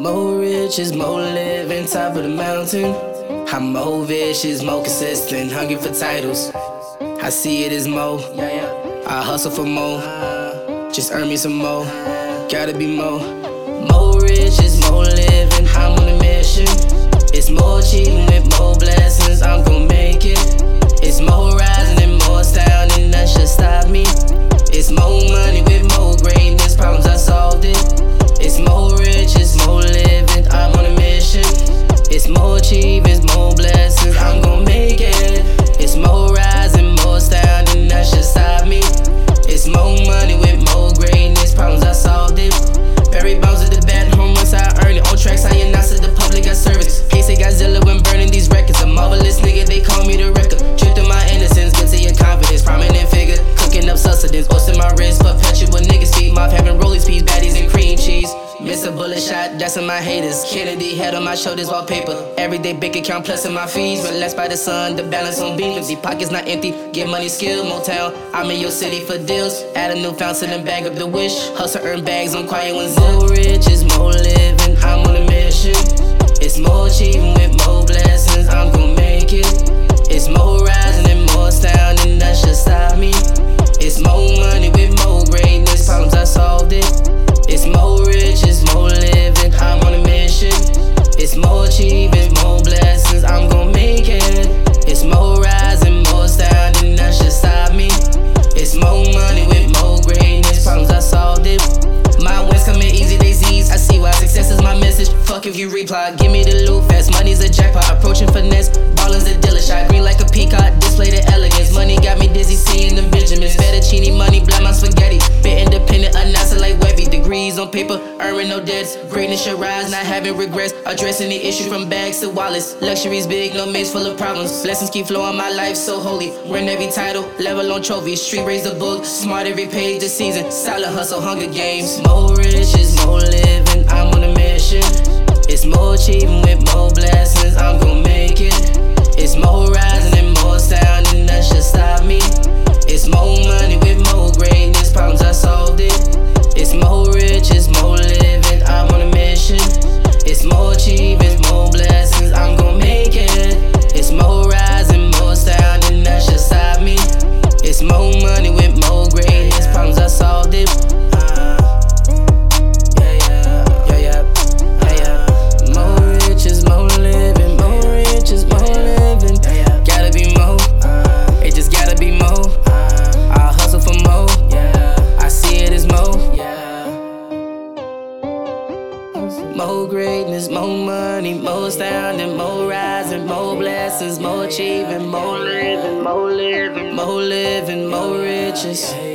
More riches, more living, top of the mountain. I'm more vicious, more consistent, hungry for titles. I see it as more. I hustle for more. Just earn me some more. Gotta be more. More riches, more living. I'm on a mission. It's more achieving with more blessings. I'm gon' make it. It's more rising and more style, and that should stop me. It's more money with more greatness. Problems I solved it. It's more riches, more living. I'm on a mission. It's more achievements, more blessings. I'm gon' make it. It's more rising, more style, and that should stop me. It's more money with more greatness. Problems I solved it. Barry Bonds at the bat home once I earned it. On tracks I announce to the public I service. Case they Godzilla when burning these records. A marvelous nigga, they call me the record. Truth in my innocence, get to your confidence. Prominent figure, cooking up sustenance. Oats in my wrist, perpetual niggas feed mob. Having rollies, peas, baddies, and cream cheese. Miss a bullet shot, that's in my haters. Kennedy head on my shoulders, wallpaper. Everyday bank account plus in my fees. Relaxed by the sun, the balance on beam. Empty pockets not empty, get money skill. Motown, I'm in your city for deals. Add a new fountain and bag up the wish. Hustle, earn bags on quiet ones. More riches, more living. I'm on a mission. It's more achieving with more blessings. I'm gon' make it. It's more rising and more style, and that should stop me. It's more money with more greatness. Problems I solved it. It's more riches, more living. I'm on a mission. It's more achievements, more blessings. I'm gon' make it. It's more rising, more style, and that should stop me. It's more money with more greatness. Problems I solved it. My wins coming easy, they Z's. I see why success is my message. Fuck if you reply, give me the loot fast. Money's a jackpot, approaching finesse. Balling's a dealer shot, green like a peacock. Display the elegance. Money got me dizzy, seeing the Benjamins. Fettuccine money, black my spaghetti. Bit independent, announcing like Webby. Degrees on paper, earning no debts. Greatness should rise, not having regrets. Addressing the issues from bags to wallets. Luxury's big, no maze full of problems. Blessings keep flowing, my life so holy. Win every title, level on trophies. Street raise the book, smart every page this season. Silent hustle, Hunger Games. More riches, more living. I'm on a mission. It's more achieving with more blessings. I'm gon' make it. It's more rising and more style, and that should stop me. It's more money with more greatness. Problems I solved it. It's more riches, more living. I'm on a mission. It's more achievements, more blessings. I'm gon' make it. It's more rising, more style, and that should stop me. It's more money with more greatness. Problems I solved it. More greatness, more money, more style, and more rising, more blessings, more achieving, more living, more living, more living, more riches.